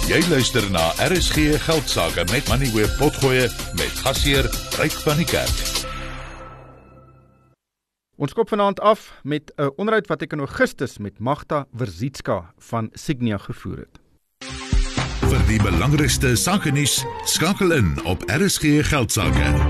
Jy luister na RSG Geldsaake met Money Web Potgoe met gasheer Ryk van die Kerk. Ons kop vanaand af met 'n onderhoud wat ek in Augustus met Magda Verzitska van Signia gevoer het. Vir die belangrikste sakenuus, skakel in op RSG Geldsaake.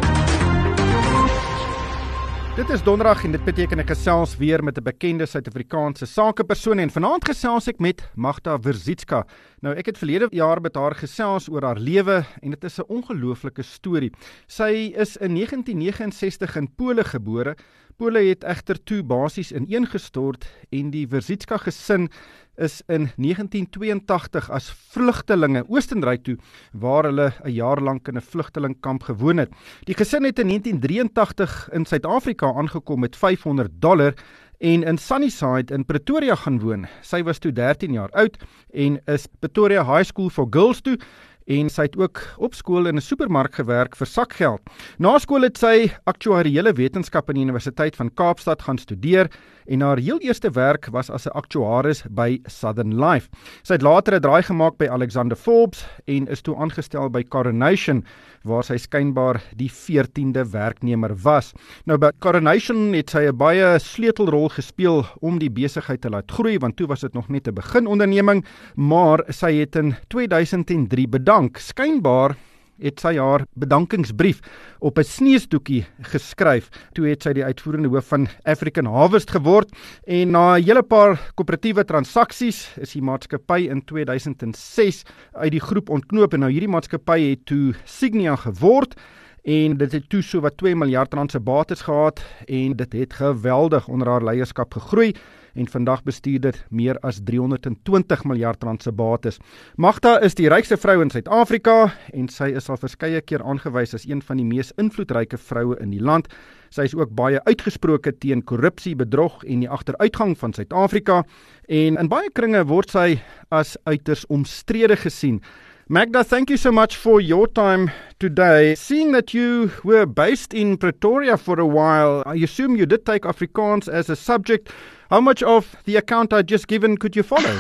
Dit is donderdag en dit beteken ek gesels weer met 'n bekende Suid-Afrikaanse sakepersoon en vanaand gesels ek met Magda Verzitska. Nou ek het verlede jaar met haar gesels oor haar lewe en dit is 'n ongelooflike storie. Sy is in 1969 in Pole gebore. Pole het egter toe basies ineengestort en die Verzitska gesin is in 1982 as vlugtelinge Oostenryk toe, waar hulle 'n jaar lank in 'n vlugtelingkamp gewoon het. Die gesin het in 1983 in Suid-Afrika aangekom met $500 en in Sunnyside in Pretoria gaan woon. Sy was toe 13 jaar oud en is Pretoria High School for Girls toe, en sy het ook op skool in 'n supermark gewerk vir sakgeld. Na skool het sy aktuariële wetenskap aan die Universiteit van Kaapstad gaan studeer en haar heel eerste werk was as 'n aktuaris by Southern Life. Sy het later 'n draai gemaak by Alexander Forbes en is toe aangestel by Coronation, waar sy skynbaar die 14de werknemer was. Nou by Coronation het sy 'n baie sleutelrol gespeel om die besigheid te laat groei, want toe was dit nog net 'n beginonderneming, maar sy het in 2003 bedank. Skynbaar het sy haar bedankingsbrief op 'n sneesdoekie geskryf. Toe het sy die uitvoerende hoof van African Harvest geword en na 'n hele paar koöperatiewe transaksies is die maatskappy in 2006 uit die groep ontknoop en nou hierdie maatskappy het toe Signia geword. En dit het toe so wat R2 miljard se bates gehad en dit het geweldig onder haar leierskap gegroei en vandag bestuur dit meer as R320 miljard se bates. Magda is die rykste vrou in Suid-Afrika en sy is al verskeie keer aangewys as een van die mees invloedryke vroue in die land. Sy is ook baie uitgesproke teen korrupsie, bedrog en die agteruitgang van Suid-Afrika en in baie kringe word sy as uiters omstrede gesien. Magda, thank you so much for your time today. Seeing that you were based in Pretoria for a while, I assume you did take Afrikaans as a subject. How much of the account I just given could you follow?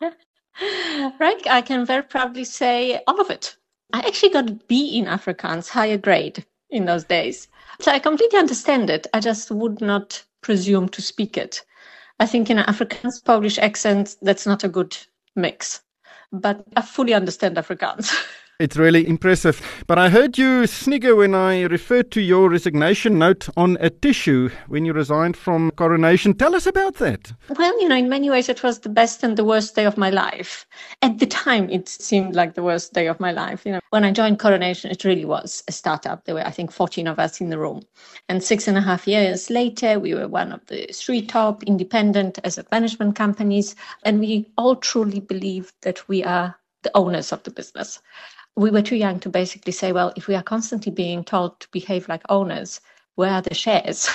Right, I can very proudly say all of it. I actually got a B in Afrikaans, higher grade in those days. So I completely understand it. I just would not presume to speak it. I think in an Afrikaans Polish accent, that's not a good mix. But I fully understand Afrikaans. It's really impressive. But I heard you snigger when I referred to your resignation note on a tissue when you resigned from Coronation. Tell us about that. Well, in many ways it was the best and the worst day of my life. At the time, it seemed like the worst day of my life. When I joined Coronation, it really was a startup. There were, I think, 14 of us in the room. And 6.5 years later, we were one of the 3 top independent asset management companies. And we all truly believed that we are the owners of the business. We were too young to basically say, well, if we are constantly being told to behave like owners, where are the shares?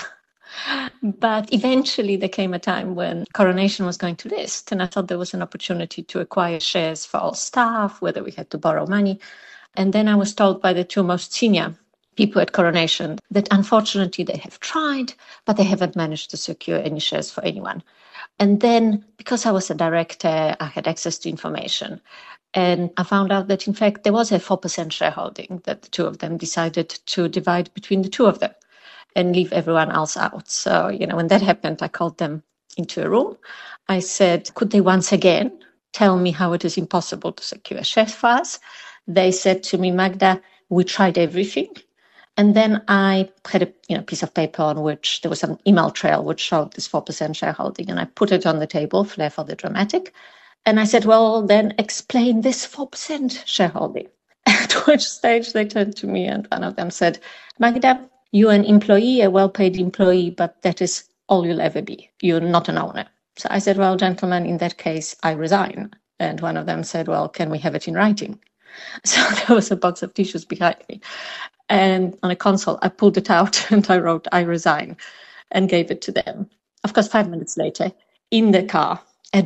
But eventually there came a time when Coronation was going to list, and I thought there was an opportunity to acquire shares for all staff, whether we had to borrow money. And then I was told by the 2 most senior people at Coronation that unfortunately they have tried, but they haven't managed to secure any shares for anyone. And then, because I was a director, I had access to information. And I found out that, in fact, there was a 4% shareholding that the 2 of them decided to divide between the 2 of them and leave everyone else out. So, when that happened, I called them into a room. I said, could they once again tell me how it is impossible to secure shares for us? They said to me, Magda, we tried everything. And then I had a piece of paper on which there was an email trail which showed this 4% shareholding. And I put it on the table, flair for the dramatic. And I said, well, then explain this 4% shareholding. At which stage they turned to me and one of them said, Magda, you're an employee, a well-paid employee, but that is all you'll ever be. You're not an owner. So I said, well, gentlemen, in that case, I resign. And one of them said, well, can we have it in writing? So there was a box of tissues behind me. And on a console, I pulled it out and I wrote, I resign, and gave it to them. Of course, 5 minutes later, in the car,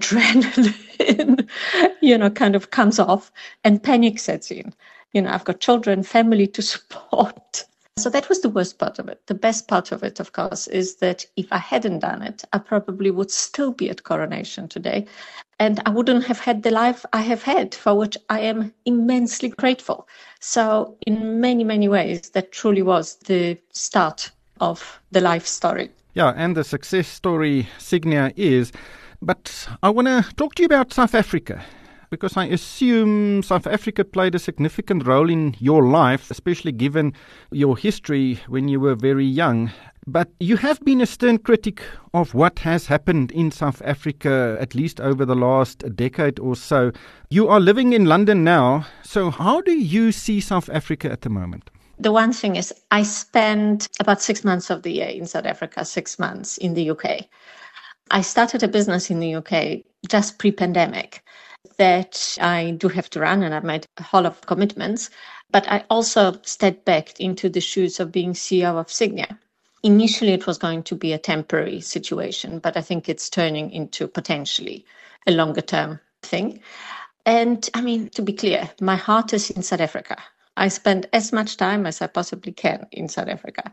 adrenaline, kind of comes off and panic sets in. I've got children, family to support. So that was the worst part of it. The best part of it, of course, is that if I hadn't done it, I probably would still be at Coronation today. And I wouldn't have had the life I have had, for which I am immensely grateful. So in many, many ways, that truly was the start of the life story. Yeah, and the success story Signia is. But I want to talk to you about South Africa, because I assume South Africa played a significant role in your life, especially given your history when you were very young. But you have been a stern critic of what has happened in South Africa, at least over the last decade or so. You are living in London now, so how do you see South Africa at the moment? The one thing is, I spent about 6 months of the year in South Africa, 6 months in the UK. I started a business in the UK just pre-pandemic that I do have to run, and I've made a whole of commitments. But I also stepped back into the shoes of being CEO of Signia. Initially, it was going to be a temporary situation, but I think it's turning into potentially a longer term thing. And I mean, to be clear, my heart is in South Africa. I spend as much time as I possibly can in South Africa.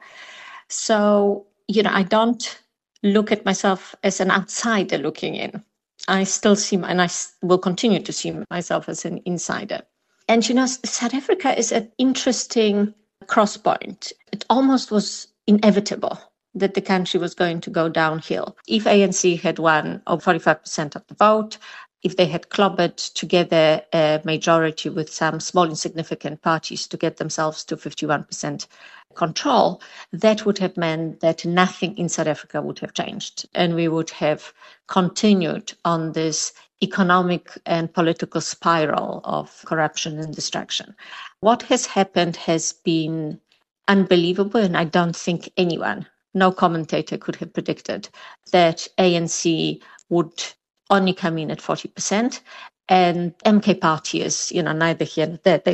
So, I don't look at myself as an outsider looking in. I still see, and I will continue to see myself as an insider. And, South Africa is an interesting cross point. It almost was inevitable that the country was going to go downhill. If ANC had won over 45% of the vote, if they had clobbered together a majority with some small insignificant parties to get themselves to 51% control, that would have meant that nothing in South Africa would have changed. And we would have continued on this economic and political spiral of corruption and destruction. What has happened has been unbelievable, and I don't think anyone, no commentator could have predicted that ANC would only come in at 40%, and MK party is, neither here nor there.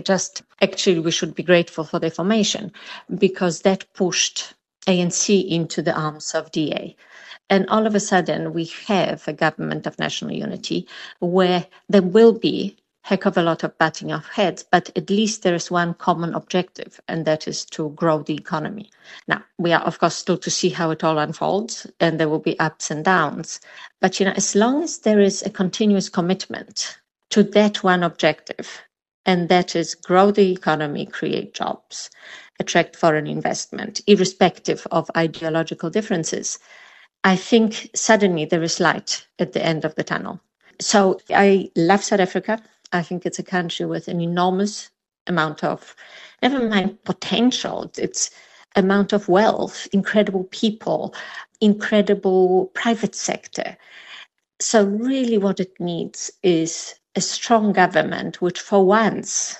We should be grateful for their formation, because that pushed ANC into the arms of DA. And all of a sudden, we have a government of national unity where there will be heck of a lot of butting of heads, but at least there is one common objective, and that is to grow the economy. Now, we are, of course, still to see how it all unfolds, and there will be ups and downs. But, as long as there is a continuous commitment to that one objective, and that is grow the economy, create jobs, attract foreign investment, irrespective of ideological differences, I think suddenly there is light at the end of the tunnel. So I love South Africa. I think it's a country with an enormous amount of, never mind potential, it's amount of wealth, incredible people, incredible private sector. So really what it needs is a strong government which for once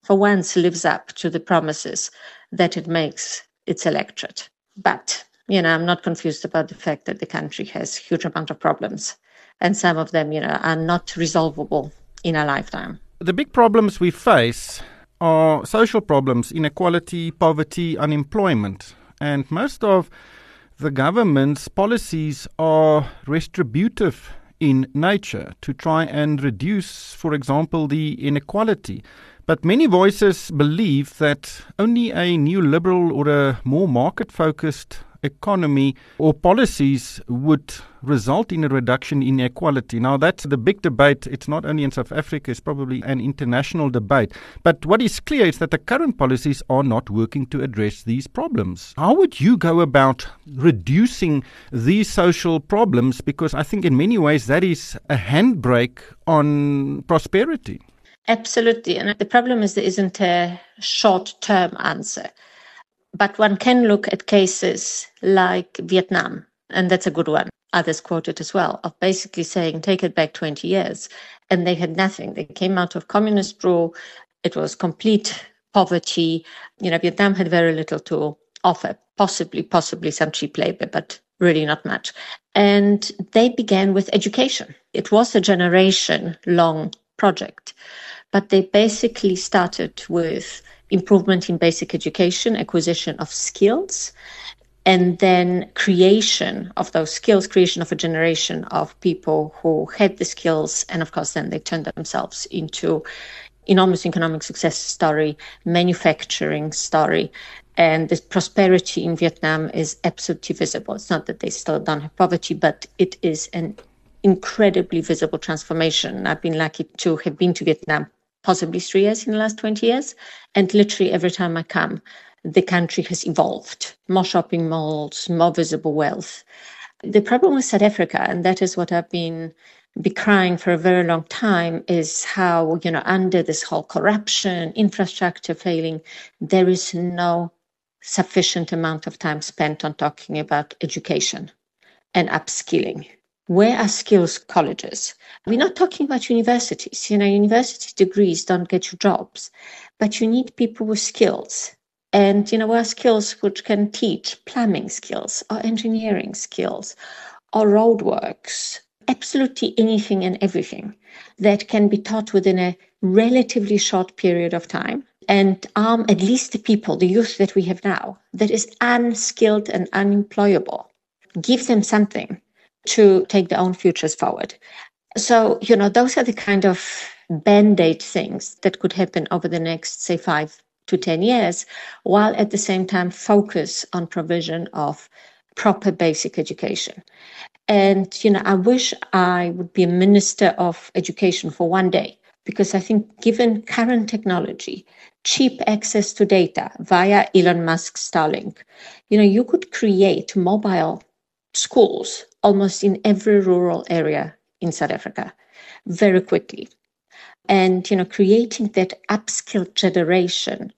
lives up to the promises that it makes its electorate. But, I'm not confused about the fact that the country has a huge amount of problems, and some of them, are not resolvable in a lifetime. The big problems we face are social problems, inequality, poverty, unemployment. And most of the government's policies are retributive in nature to try and reduce, for example, the inequality. But many voices believe that only a new liberal or a more market-focused economy or policies would result in a reduction in inequality. Now, that's the big debate. It's not only in South Africa, it's probably an international debate. But what is clear is that the current policies are not working to address these problems. How would you go about reducing these social problems? Because I think in many ways that is a handbrake on prosperity. Absolutely. And the problem is there isn't a short-term answer. But one can look at cases like Vietnam, and that's a good one. Others quote it as well, of basically saying, take it back 20 years. And they had nothing. They came out of communist rule. It was complete poverty. Vietnam had very little to offer, possibly some cheap labor, but really not much. And they began with education. It was a generation-long project, but they basically started with improvement in basic education, acquisition of skills, and then creation of those skills, creation of a generation of people who had the skills. And of course, then they turned themselves into enormous economic success story, manufacturing story. And this prosperity in Vietnam is absolutely visible. It's not that they still don't have poverty, but it is an incredibly visible transformation. I've been lucky to have been to Vietnam possibly 3 years in the last 20 years. And literally every time I come, the country has evolved. More shopping malls, more visible wealth. The problem with South Africa, and that is what I've been crying for a very long time, is how, under this whole corruption, infrastructure failing, there is no sufficient amount of time spent on talking about education and upskilling. Where are skills colleges? We're not talking about universities. University degrees don't get you jobs, but you need people with skills. And, where are skills which can teach plumbing skills or engineering skills or roadworks, absolutely anything and everything that can be taught within a relatively short period of time and arm at least the people, the youth that we have now, that is unskilled and unemployable. Give them something to take their own futures forward. So, those are the kind of band-aid things that could happen over the next, say, 5 to 10 years, while at the same time focus on provision of proper basic education. And, I wish I would be a minister of education for one day, because I think given current technology, cheap access to data via Elon Musk's Starlink, you could create mobile schools almost in every rural area in South Africa very quickly. And, creating that upskilled generation,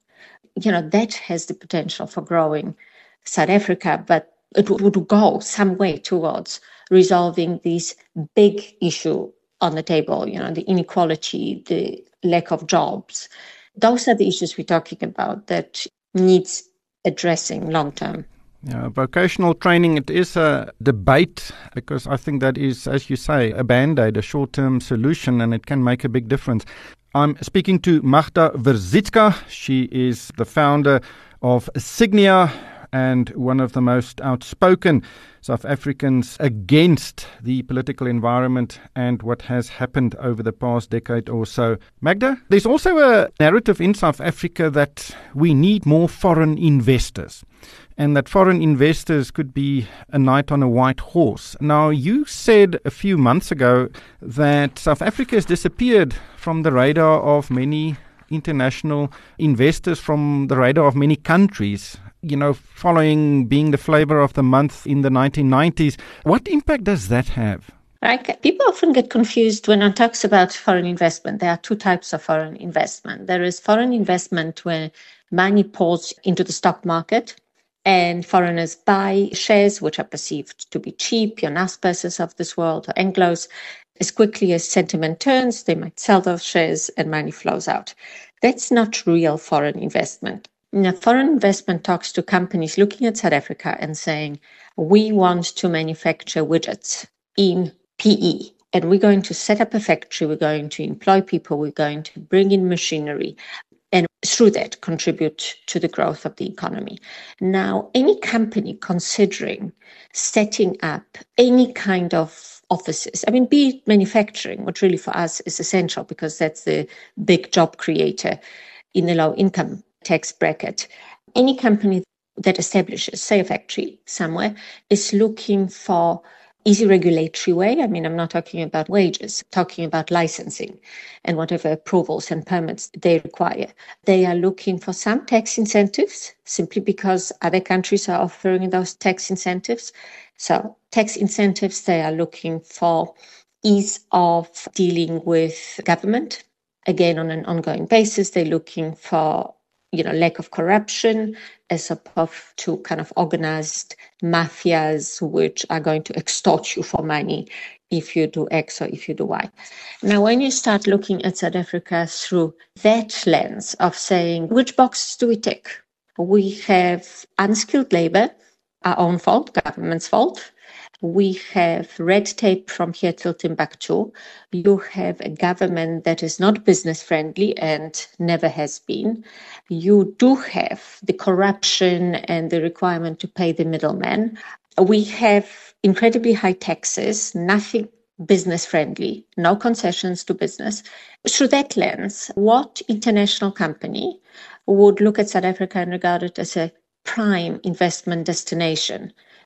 that has the potential for growing South Africa, but it would go some way towards resolving this big issue on the table, the inequality, the lack of jobs. Those are the issues we're talking about that needs addressing long term. Yeah, vocational training, it is a debate because I think that is, as you say, a band-aid, a short-term solution, and it can make a big difference. I'm speaking to Magda Verzicka. She is the founder of Signia and one of the most outspoken South Africans against the political environment and what has happened over the past decade or so. Magda, there's also a narrative in South Africa that we need more foreign investors, and that foreign investors could be a knight on a white horse. Now, you said a few months ago that South Africa has disappeared from the radar of many international investors, from the radar of many countries, following being the flavor of the month in the 1990s. What impact does that have? Right. People often get confused when one talks about foreign investment. There are two types of foreign investment. There is foreign investment where money pours into the stock market and foreigners buy shares which are perceived to be cheap, your Naspers of this world or Anglos. As quickly as sentiment turns, they might sell those shares and money flows out. That's not real foreign investment. Now, foreign investment talks to companies looking at South Africa and saying, we want to manufacture widgets in PE, and we're going to set up a factory, we're going to employ people, we're going to bring in machinery, and through that contribute to the growth of the economy. Now, any company considering setting up any kind of offices, be it manufacturing, which really for us is essential because that's the big job creator in the low income tax bracket. Any company that establishes, say, a factory somewhere is looking for easy regulatory way. I'm not talking about wages, talking about licensing and whatever approvals and permits they require. They are looking for some tax incentives simply because other countries are offering those tax incentives. So tax incentives, they are looking for ease of dealing with government. Again, on an ongoing basis, they're looking for lack of corruption as opposed to kind of organized mafias which are going to extort you for money if you do X or if you do Y. Now, when you start looking at South Africa through that lens of saying, which boxes do we tick? We have unskilled labor, our own fault, government's fault. We have red tape from here till Timbuktu. You have a government that is not business friendly and never has been. You do have the corruption and the requirement to pay the middleman. We have incredibly high taxes, nothing business friendly, no concessions to business. Through that lens, what international company would look at South Africa and regard it as a prime investment destination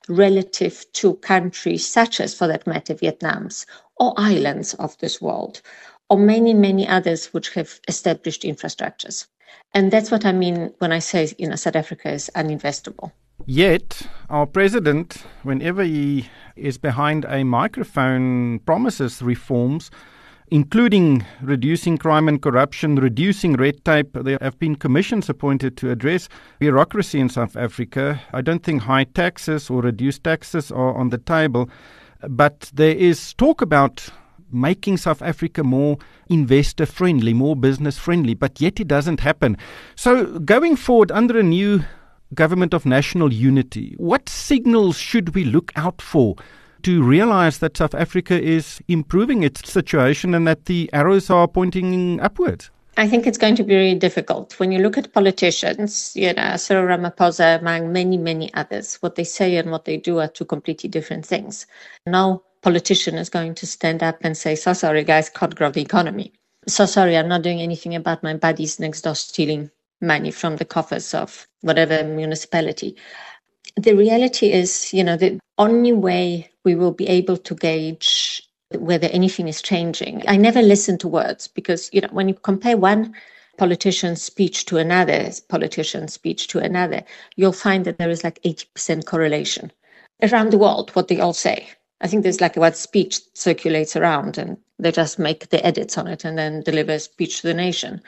relative to countries such as, for that matter, Vietnam's or islands of this world, or many, many others which have established infrastructures. And that's what I mean when I say, South Africa is uninvestable. Yet, our president, whenever he is behind a microphone, promises reforms, including reducing crime and corruption, reducing red tape. There have been commissions appointed to address bureaucracy in South Africa. I don't think high taxes or reduced taxes are on the table, but there is talk about making South Africa more investor-friendly, more business-friendly, but yet it doesn't happen. So going forward under a new government of national unity, what signals should we look out for to realize that South Africa is improving its situation and that the arrows are pointing upwards? I think it's going to be really difficult. When you look at politicians, Cyril Ramaphosa, among many, many others, what they say and what they do are two completely different things. No politician is going to stand up and say, so sorry, guys, can't grow the economy. So sorry, I'm not doing anything about my buddies next door stealing money from the coffers of whatever municipality. The reality is, the only way we will be able to gauge whether anything is changing. I never listen to words because, when you compare one politician's speech to another politician's speech to another, you'll find that there is like 80% correlation around the world, what they all say. I think there's like what speech circulates around and they just make the edits on it and then deliver a speech to the nation.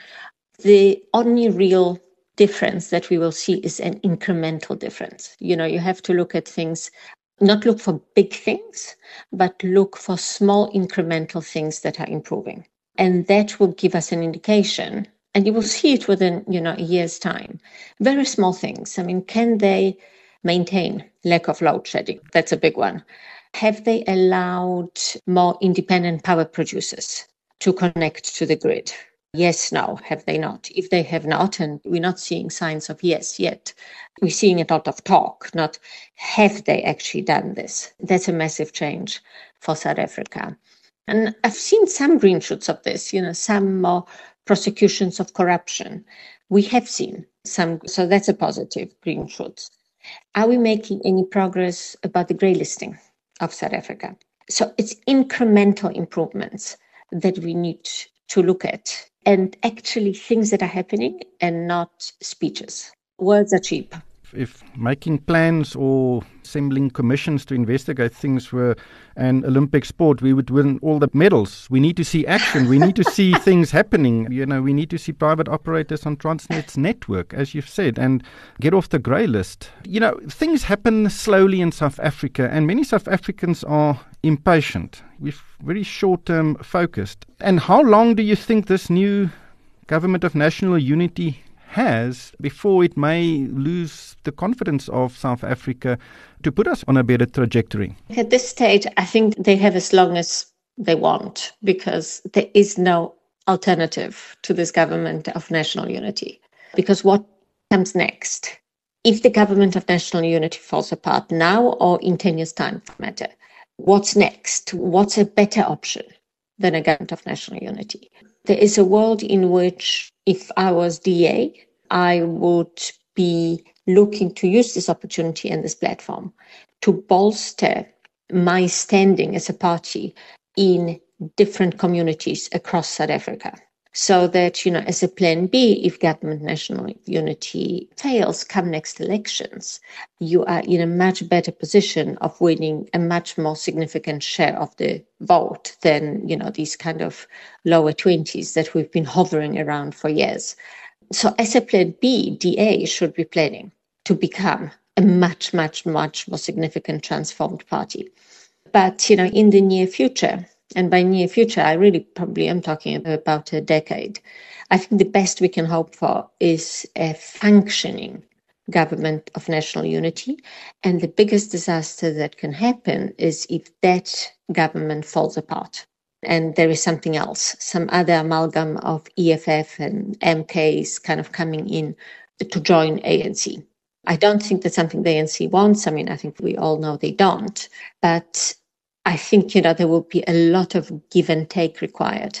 The only real difference that we will see is an incremental difference. You have to look at things, not look for big things, but look for small incremental things that are improving. And that will give us an indication, and you will see it within, a year's time. Very small things. I mean, can they maintain lack of load shedding? That's a big one. Have they allowed more independent power producers to connect to the grid? Yes, no, have they not? If they have not, and we're not seeing signs of yes yet, we're seeing a lot of talk, not have they actually done this. That's a massive change for South Africa. And I've seen some green shoots of this, some more prosecutions of corruption. We have seen some, so that's a positive green shoots. Are we making any progress about the grey listing of South Africa? So it's incremental improvements that we need to look at. And actually things that are happening and not speeches. Words are cheap. If making plans or assembling commissions to investigate things were an Olympic sport, we would win all the medals. We need to see action. We need to see things happening. We need to see private operators on Transnet's network, as you've said, and get off the grey list. Things happen slowly in South Africa, and many South Africans are impatient. We're very short-term focused. And how long do you think this new government of national unity has before it may lose the confidence of South Africa to put us on a better trajectory? At this stage, I think they have as long as they want, because there is no alternative to this government of national unity. Because what comes next? If the government of national unity falls apart now or in 10 years' time, for that matter, what's next? What's a better option than a government of national unity? There is a world in which, if I was DA, I would be looking to use this opportunity and this platform to bolster my standing as a party in different communities across South Africa. So that, as a plan B, if government national unity fails come next elections, you are in a much better position of winning a much more significant share of the vote than, these kind of lower 20s that we've been hovering around for years. So as a plan B, DA should be planning to become a much, much, much more significant transformed party. But, in the near future, and by near future, I really probably am talking about a decade, I think the best we can hope for is a functioning government of national unity. And the biggest disaster that can happen is if that government falls apart and there is something else, some other amalgam of EFF and MKs kind of coming in to join ANC. I don't think that's something the ANC wants. I think we all know they don't. But I think, there will be a lot of give and take required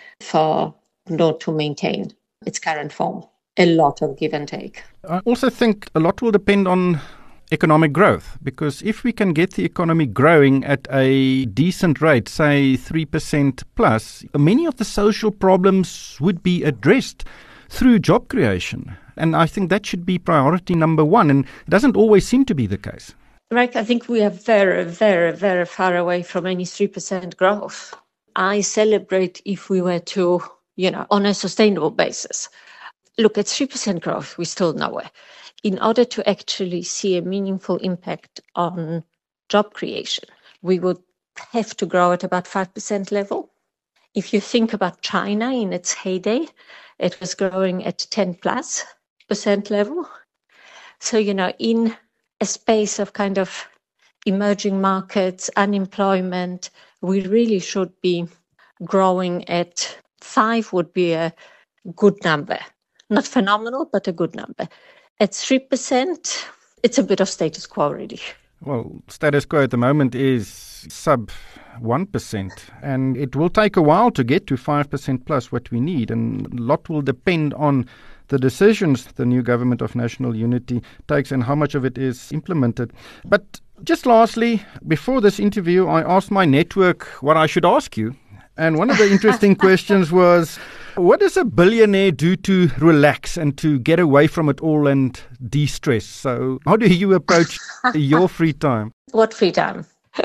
for NOR to maintain its current form. A lot of give and take. I also think a lot will depend on economic growth, because if we can get the economy growing at a decent rate, say 3% plus, many of the social problems would be addressed through job creation. And I think that should be priority number one, and it doesn't always seem to be the case. Right, I think we are very, very, very far away from any 3% growth. I celebrate if we were to, on a sustainable basis. Look, at 3% growth, we're still nowhere. In order to actually see a meaningful impact on job creation, we would have to grow at about 5% level. If you think about China in its heyday, it was growing at 10+% level. So, in a space of kind of emerging markets, unemployment, we really should be growing at 5 would be a good number. Not phenomenal, but a good number. At 3%, it's a bit of status quo already. Well, status quo at the moment is sub 1%, and it will take a while to get to 5% plus what we need, and a lot will depend on the decisions the new government of national unity takes and how much of it is implemented. But just lastly, before this interview, I asked my network what I should ask you. And one of the interesting questions was, what does a billionaire do to relax and to get away from it all and de-stress? So how do you approach your free time? What free time?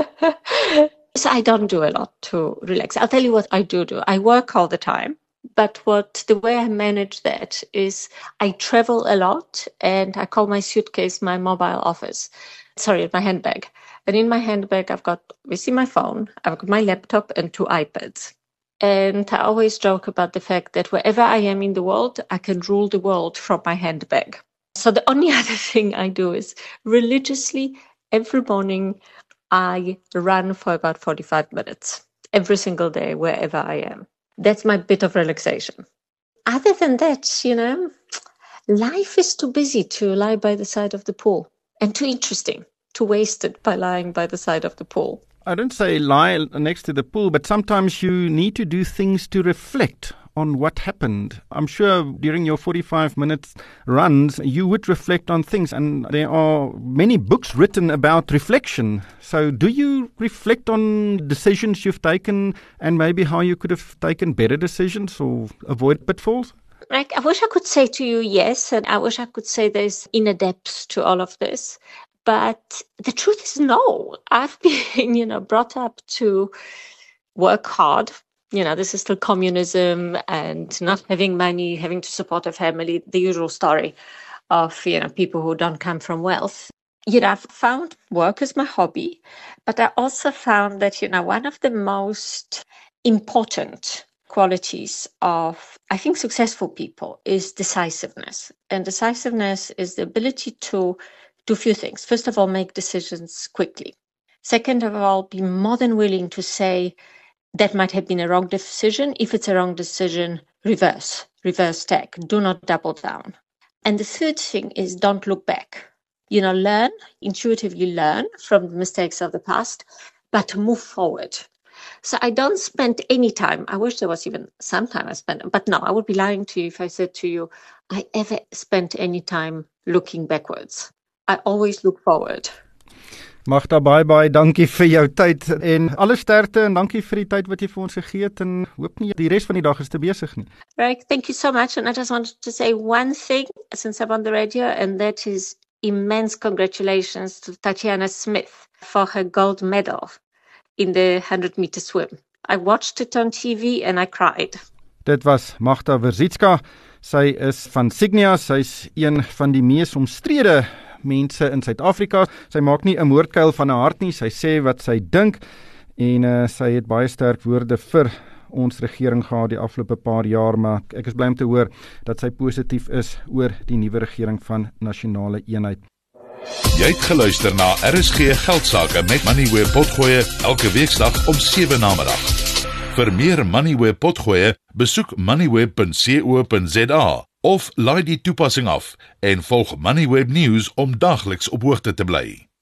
So I don't do a lot to relax. I'll tell you what I do. I work all the time. But the way I manage that is I travel a lot, and I call my suitcase my mobile office. My handbag. And in my handbag, I've got obviously my phone, I've got my laptop and 2 iPads. And I always joke about the fact that wherever I am in the world, I can rule the world from my handbag. So the only other thing I do is religiously every morning I run for about 45 minutes every single day, wherever I am. That's my bit of relaxation. Other than that, life is too busy to lie by the side of the pool, and too interesting to waste it by lying by the side of the pool. I don't say lie next to the pool, but sometimes you need to do things to reflect on what happened. I'm sure during your 45 minutes runs, you would reflect on things, and there are many books written about reflection. So do you reflect on decisions you've taken and maybe how you could have taken better decisions or avoid pitfalls? Right. I wish I could say to you yes, and I wish I could say there's inner depths to all of this. But the truth is no. I've been, brought up to work hard. This is still communism and not having money, having to support a family, the usual story of, people who don't come from wealth. I've found work as my hobby, but I also found that, one of the most important qualities of, I think, successful people is decisiveness. And decisiveness is the ability to do a few things. First of all, make decisions quickly. Second of all, be more than willing to say that might have been a wrong decision. If it's a wrong decision, reverse tack. Do not double down. And the third thing is don't look back. Intuitively learn from the mistakes of the past, but move forward. So I don't spend any time. I wish there was even some time I spent, but no, I would be lying to you if I said to you, I ever spent any time looking backwards. I always look forward. Magda, baie dankie vir jou tyd en alle sterkte, en dankie vir die tyd wat jy vir ons gegee het, en hoop nie die res van die dag is te besig nie. Right, thank you so much, and I just wanted to say one thing since I'm on the radio, and that is immense congratulations to Tatiana Smith for her gold medal in the 100-meter swim. I watched it on TV and I cried. Dit was Magda Verzicka. Sy is van Signia. Sy is een van die mees omstrede mense in Suid-Afrika. Sy maak nie 'n moordkuil van 'n hart nie. Sy sê wat sy dink, en sy het baie sterk woorde vir ons regering gehad die afgelope paar jaar, maar ek is bly om te hoor dat sy positief is oor die nuwe regering van nasionale eenheid. Jy het geluister na RSG Geldsaake met Moneyweb Potgoe elke weeksdag om 7 namiddag. Vir meer Moneyweb Potgoe, besoek moneyweb.co.za of laai die toepassing af en volg Moneyweb News om dagliks op hoogte te bly.